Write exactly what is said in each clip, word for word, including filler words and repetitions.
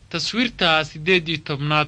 taswiirta sideed iyo tobnaad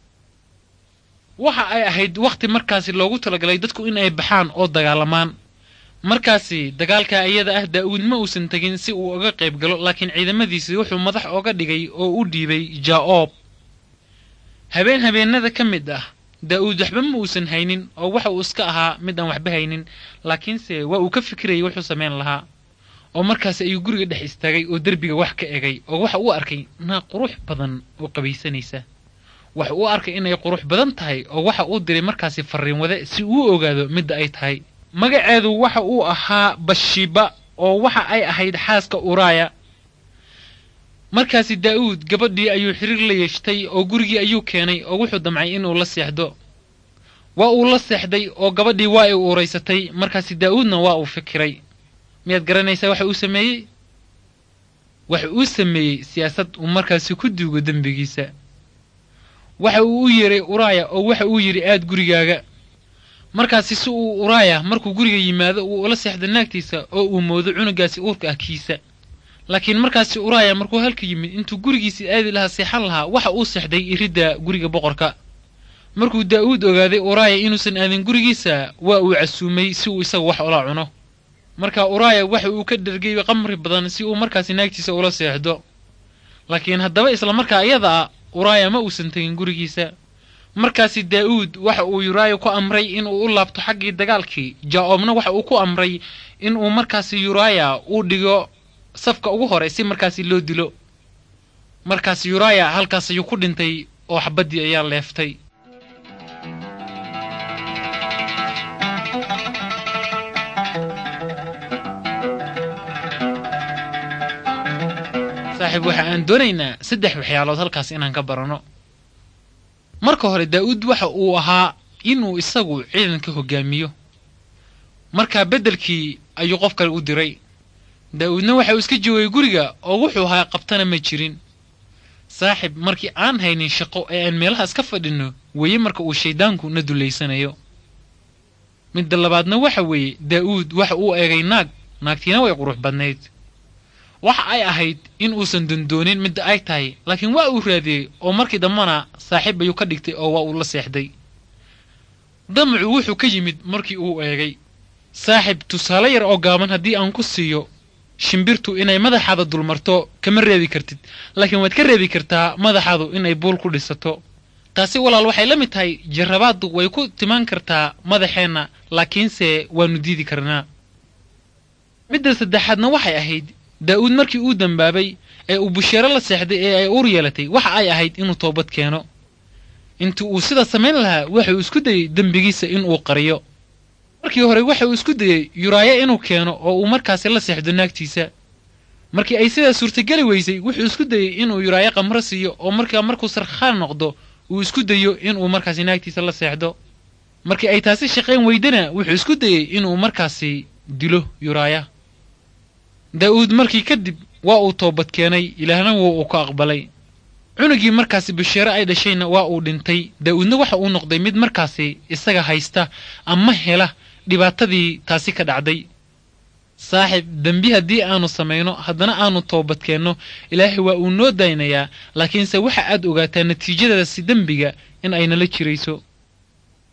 waxa ay ahayd waqti markaasi loogu talagalay dadku in ay baxaan oo dagaalamaan. markaasi dagaalka iyada ah Daa'uud ma uusan tagin si uu uga qayb galo, laakiin ciidamadiisii wuxuu madax uga dhigay oo u dhiibay Jaa'oob. habeen habeenada ka mid ah Daa'uud waxba ma uusan haynin oo waxa uu iska ahaa mid aan waxba haynin, laakiinse waa uu ka fikirayay wuxuu sameyn lahaa. oo markaas ayuu guriga dhex istaagay oo derbiga wax ka egay oo waxa uu arkay naag qurux badan oo qabaysanaysa. waxa uu arkay inay qurux badan tahay oo waxa uu diray markaasi fariin wada si uu ogaado midda ay tahay. magaceedu waxa uu ahaa Bashiba oo waxa ay ahayd xaaska Uraaya. markaasi Daa'uud gabadhii ayuu xiriir la yeeshtay oo gurigii ayuu keenay oo wuxuu damcay inuu la seexdo. waa uu la seexday oo gabadhii waa ay uuraysatay. markaasi Daa'uudna waa uu fikiray. miyaad garanaysaa waxa uu sameeyey? waxa uu sameeyey siyaasad uu markaasi ku duugo dembigiisa. waxa uu u yeeray Uraaya oo waxa uu yiri aad gurigaaga. markaasi si uu Uraaya markuu guriga yimaado uu ula seexdo naagtiisa oo uu moodo cunugaasi uurka ah kiisa. laakiin markaasi Uraaya markuu halka yimid intuu gurigiisa aadi lahaa seexan lahaa waxa uu seexday irida guriga boqorka. markuu Daa'uud ogaaday Uraaya inuusan aadin gurigiisa waa uu casuumay si uu isagu wax ula cuno. marka Uraaya waxa uu ka dhargay qamri badan si uu markaasi naagtiisa ula seexdo. laakiin haddaba isla markaa iyada Uraaya ma uusan tagin gurigiisa. markaasi Daa'uud waxa uu Uraaya ku amray in uu u laabto xaggii dagaalkii. Jaa'oobna waxa uu ku amray in uu markaasi Uraaya uu dhigo safka ugu hore si markaasi loo dilo. markaasi Uraaya halkaas ayuu ku dhintay oo xabadii ayaa leeftay. saaxiib waxa aan doonaynaa saddex waxyaalood halkaas inaan ka barano. marka hore Daa'uud waxa uu ahaa inuu isagu ciidanka hogaamiyo. marka bedelkii ayuu qof kale u diray. Daa'uudna waxa uu iska joogay guriga oo wuxuu ahaa qabtana ma jirin. saaxiib markii aan haynin shaqo ee aan meelaha iska fadhino weeye marka uu shaydaanku na duleysanayo. midda labaadna waxa weeye Daa'uud waxa uu eegay naag naagtiina way qurux badnayd. waxa ay ahayd in uusan dondoonin midda ay tahay, laakiin waa uu raadiyey oo markii dambana saaxiib ayuu ka dhigtay oo waa uu la seexday. damacu wuxuu ka yimid markii uu eegay. saaxiib tusaale yar oo gaaban haddii aan ku siiyo, shimbirtu inay madaxaada dulmarto kama reebi kartid, laakiin waad ka reebi kartaa madaxaadu inay buul ku dhisato. taasi walaal waxay la mid tahay jarrabaadu way ku timaan kartaa madaxeenna, laakiinse waanu diidi karnaa. midda saddexaadna waxay ahayd Daa'uud markii uu dambaabay ee uu busheero la seexday ee ay uur yeelatay waxa ay ahayd inuu toobad keeno. intii uu sida samayn lahaa waxa uu isku dayay dembigiisa in uu qariyo. markii hore waxa uu isku dayay Uraaya inuu keeno oo uu markaasi la seexdo naagtiisa. markii ay sidaa suurtageli weysay wuxuu isku dayay inuu Uraaya qamro siiyo oo markaa markuu sarkhaan noqdo uu isku dayo inuu markaasi naagtiisa la seexdo. markii ay taasi shaqayn weydana wuxuu isku dayay inuu markaasi dilo Uraaya. Daa'uud markii kadib waa uu toobad keenay, Ilaahna wuu ka aqbalay. cunugii markaasi busheero ay dhashayna waa uu dhintay. Daa'uudna waxa uu noqday mid markaasi isaga haysta ama hela dhibaatadii taasi ka dhacday. saaxiib dambi haddii aanu samayno haddana aanu toobad keenno Ilaahay waa uu noo daynayaa, laakiinse waxa aad ogaataa natiijada si dambiga in ay nala jirayso.